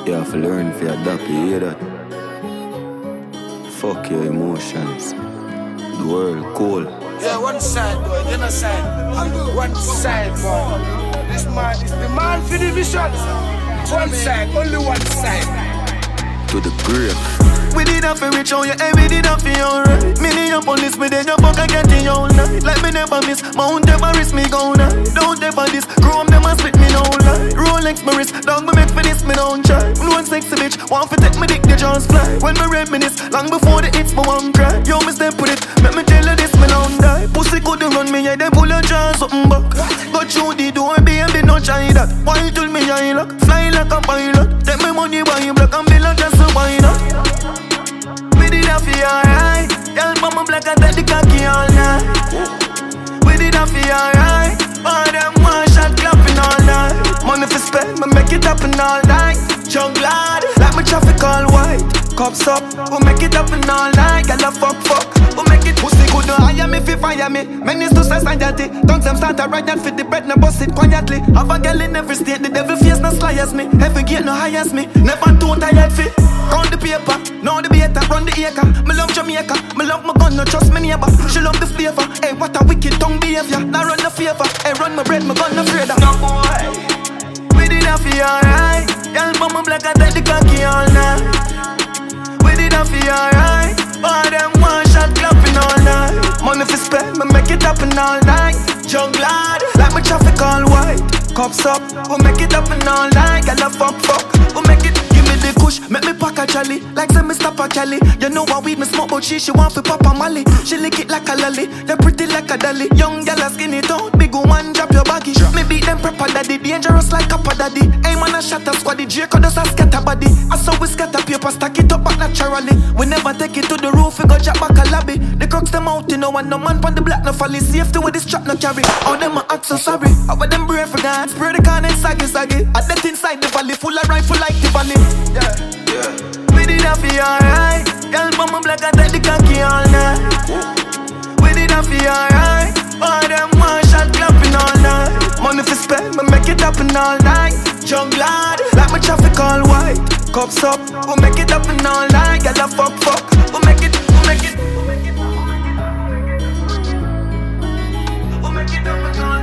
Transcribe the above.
You have to learn for adapt, you hear that? Fuck your emotions. The world cold. Yeah, one side, boy, the other side. One side, boy. This man is the man for the vision. One side, only one side. To the grave. We did have to reach out, yeah, we did have to alright. Me up on this, me then your fuck I get it all night. Like me never miss, Mount Everest me go now. Don't ever this, Chrome them and split me no lie. Rolex my wrist, long me make for this, me don't try. Me one sexy bitch, want to take me dick, the just fly. When me reminisce, long before the hits, me one cry. Yo, me step with it, make me tell her this, me don't die. Pussy couldn't run me, yeah, they pull a jar, something back. Got through the door, baby, no try that. Why you tell me I lock, fly like a pilot. Take me money, buy you black and bill and just a wine up. We did have to alright. Y'all mama black and take the cocky all night. We did have to alright. All them one shot clapping all night. Money for spend, me make it happen all night. Junk lad, like my traffic all white. Cops up, we make it happen all night. Girl a fuck, we make it. Pussy good no hire me fi fire me. Menace to society. Tongues them start to ride that fit the bread, no bust it quietly. Have a girl in every state, the devil face no sly as me. Every gate no high as me. Never too tired fit. Count the paper, now the beta, run the acre. Me love Jamaica, me love my gun, no trust me neighbor. She love the flavor, hey what a wicked tongue behavior. Now run the favor, hey run my bread, my gun no afraid of. No boy, we did have to alright. Y'all mama black and take the cocky all night. We did have to alright. All them one shot clapping all night. Money for spend, me make it happen all night. Junk lad, like my traffic all white. Cops up, we make it happen all night. Girl a fuck, we make it. The kush, make me pack a jolly. Like say me stop a Cali. You know what weed me smoke, but she want for Papa Mali. She lick it like a lolly. You pretty like a dolly. Young gal a skinny tone. Big one drop your baggy. Me beat them prepper daddy. Dangerous like a daddy. Hey man a shot a squaddy. Draco does a scatter body. I saw we scatter paper. Stack it up back naturally. We never take it to the roof. We go drop back a lobby. The crooks them out, you know. And no man pon the black no folly. Safety with this trap no carry. All them a act so sorry. I want them brave for God. Spray the can and saggy. I dead inside the valley. Full of rifle like the valley. Yeah. We did have to alright. Y'all mama black and take the cocky all night. We did have to alright. All them one shot clapping all night. Money for spend, me make it happen all night. Junk lad, like my traffic all white. Cops up, we make it happen all night. Girl a fuck, we make it, we make it. We make it happen all night.